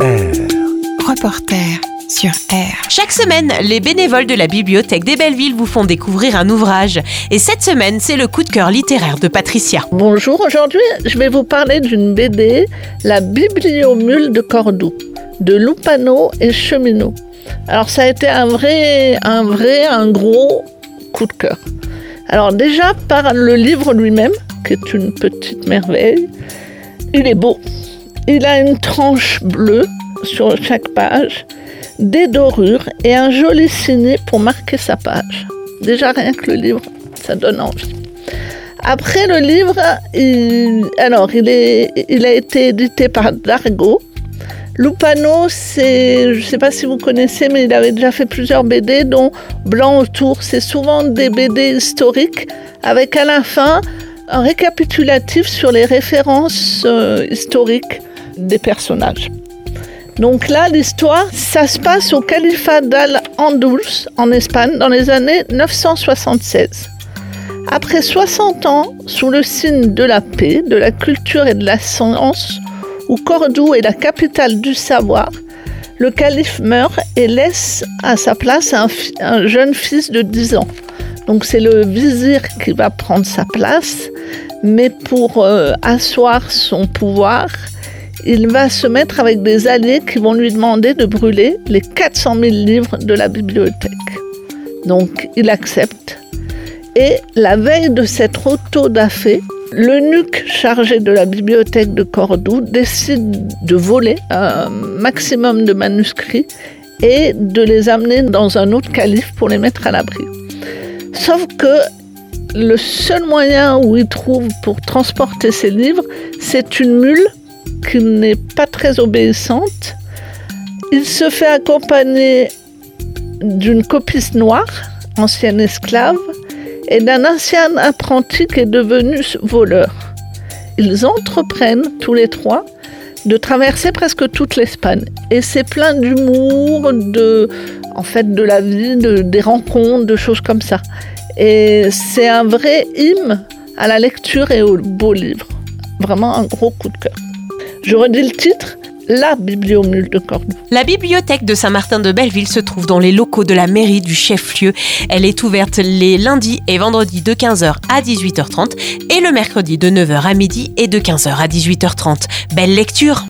Reporter sur R. Chaque semaine, les bénévoles de la Bibliothèque des Belleville vous font découvrir un ouvrage. Et cette semaine, c'est le coup de cœur littéraire de Patricia. Bonjour, aujourd'hui je vais vous parler d'une BD, La Bibliomule de Cordoue, de Lupano et Cheminot. Alors ça a été un gros coup de cœur. Alors déjà par le livre lui-même, qui est une petite merveille, il est beau. Il a une tranche bleue sur chaque page, des dorures et un joli signet pour marquer sa page. Déjà rien que le livre, ça donne envie. Après le livre, il a été édité par Dargaud. Lupano, je ne sais pas si vous connaissez, mais il avait déjà fait plusieurs BD, dont Blanc autour. C'est souvent des BD historiques, avec à la fin un récapitulatif sur les références historiques des personnages. Donc là, l'histoire, ça se passe au califat d'Al-Andalus, en Espagne, dans les années 976. Après 60 ans, sous le signe de la paix, de la culture et de la science, où Cordoue est la capitale du savoir, le calife meurt et laisse à sa place un jeune fils de 10 ans. Donc c'est le vizir qui va prendre sa place, mais pour asseoir son pouvoir, il va se mettre avec des alliés qui vont lui demander de brûler les 400 000 livres de la bibliothèque. Donc il accepte. Et la veille de cette auto-da-fé, l'eunuque chargé de la bibliothèque de Cordoue décide de voler un maximum de manuscrits et de les amener dans un autre calife pour les mettre à l'abri. Sauf que le seul moyen où il trouve pour transporter ces livres, c'est une mule qui n'est pas très obéissante. Il se fait accompagner d'une copiste noire, ancienne esclave, et d'un ancien apprenti qui est devenu voleur. Ils entreprennent, tous les trois, de traverser presque toute l'Espagne. Et c'est plein d'humour, de la vie, des rencontres, de choses comme ça. Et c'est un vrai hymne à la lecture et au beau livre. Vraiment un gros coup de cœur. Je redis le titre, La Bibliomule de Cordoue. La bibliothèque de Saint-Martin-de-Belleville se trouve dans les locaux de la mairie du chef-lieu. Elle est ouverte les lundis et vendredis de 15h à 18h30 et le mercredi de 9h à midi et de 15h à 18h30. Belle lecture!